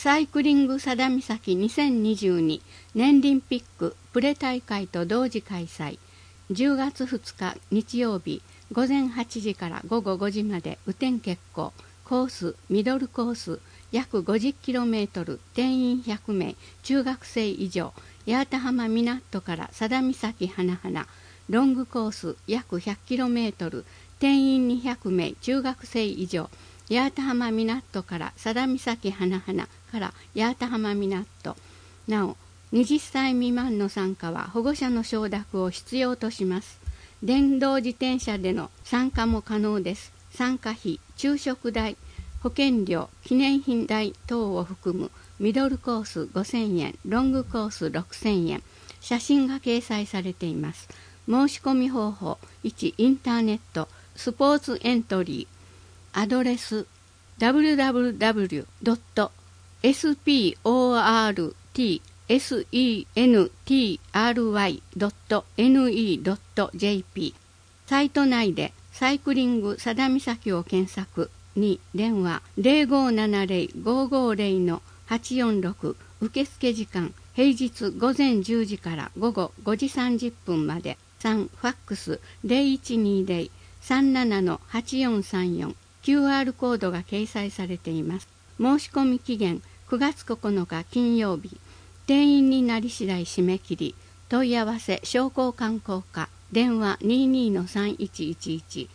サイクリング佐田岬2022年リンピックプレ大会と同時開催。10月2日日曜日午前8時から午後5時まで雨天決行。コースミドルコース約 50km、 定員100名、中学生以上。八幡浜港から佐田岬花々。ロングコース約 100km、 定員200名、中学生以上。八幡浜港から佐田岬花々から八幡浜港。なお20歳未満の参加は保護者の承諾を必要とします。電動自転車での参加も可能です。参加費、昼食代、保険料、記念品代等を含むミドルコース5000円、ロングコース6000円。写真が掲載されています。申し込み方法1、インターネット、スポーツエントリー。アドレス www.sport.sentry.ne.jp。 サイト内でサイクリング佐田岬を検索。2、電話 0570-550-846。 受付時間平日午前10時から午後5時30分まで。3、ファックス 0120-37-8434。 QR コードが掲載されています。申し込み期限9月9日金曜日。定員になり次第締め切り。問い合わせ商工観光課電話 22-3111